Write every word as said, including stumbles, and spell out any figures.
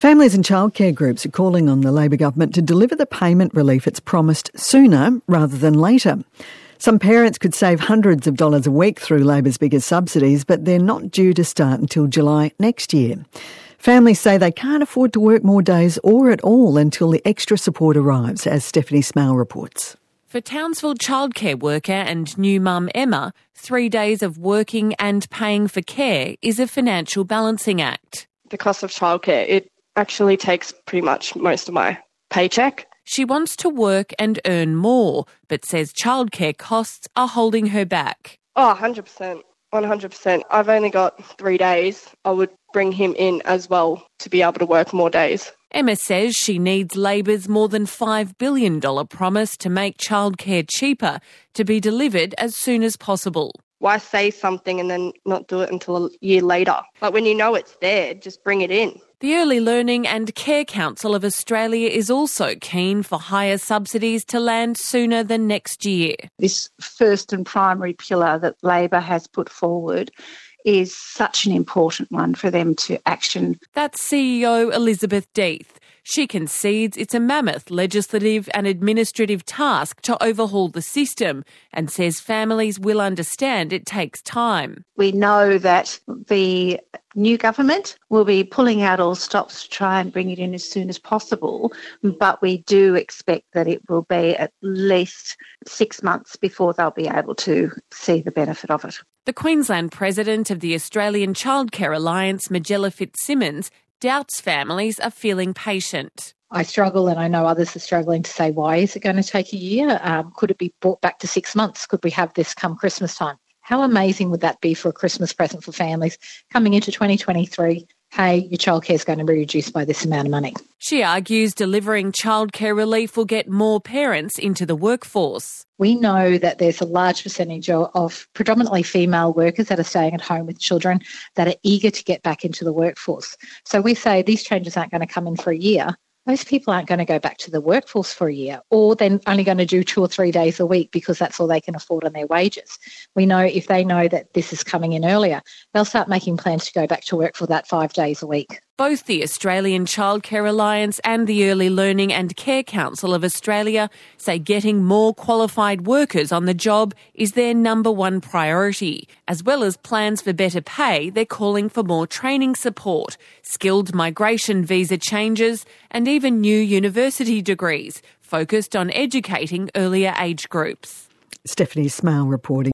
Families and childcare groups are calling on the Labor government to deliver the payment relief it's promised sooner rather than later. Some parents could save hundreds of dollars a week through Labor's bigger subsidies, but they're not due to start until July next year. Families say they can't afford to work more days or at all until the extra support arrives, as Stephanie Smale reports. For Townsville childcare worker and new mum Emma, three days of working and paying for care is a financial balancing act. The cost of childcare, it actually takes pretty much most of my paycheck. She wants to work and earn more, but says childcare costs are holding her back. Oh, one hundred percent. one hundred percent. I've only got three days. I would bring him in as well to be able to work more days. Emma says she needs Labor's more than five billion dollars promise to make childcare cheaper to be delivered as soon as possible. Why say something and then not do it until a year later? Like when you know it's there, just bring it in. The Early Learning and Care Council of Australia is also keen for higher subsidies to land sooner than next year. This first and primary pillar that Labor has put forward is such an important one for them to action. That's C E O Elizabeth Death. She concedes it's a mammoth legislative and administrative task to overhaul the system and says families will understand it takes time. We know that the new government will be pulling out all stops to try and bring it in as soon as possible, but we do expect that it will be at least six months before they'll be able to see the benefit of it. The Queensland president of the Australian Childcare Alliance, Magella Fitzsimmons, doubts families are feeling patient. I struggle, and I know others are struggling, to say, why is it going to take a year? Um, could it be brought back to six months? Could we have this come Christmas time? How amazing would that be for a Christmas present for families coming into twenty twenty-three? Hey, your childcare is going to be reduced by this amount of money. She argues delivering childcare relief will get more parents into the workforce. We know that there's a large percentage of predominantly female workers that are staying at home with children that are eager to get back into the workforce. So we say these changes aren't going to come in for a year. Those people aren't going to go back to the workforce for a year, or they're only going to do two or three days a week because that's all they can afford on their wages. We know if they know that this is coming in earlier, they'll start making plans to go back to work for that five days a week. Both the Australian Childcare Alliance and the Early Learning and Care Council of Australia say getting more qualified workers on the job is their number one priority. As well as plans for better pay, they're calling for more training support, skilled migration visa changes, and even new university degrees focused on educating earlier age groups. Stephanie Smale reporting.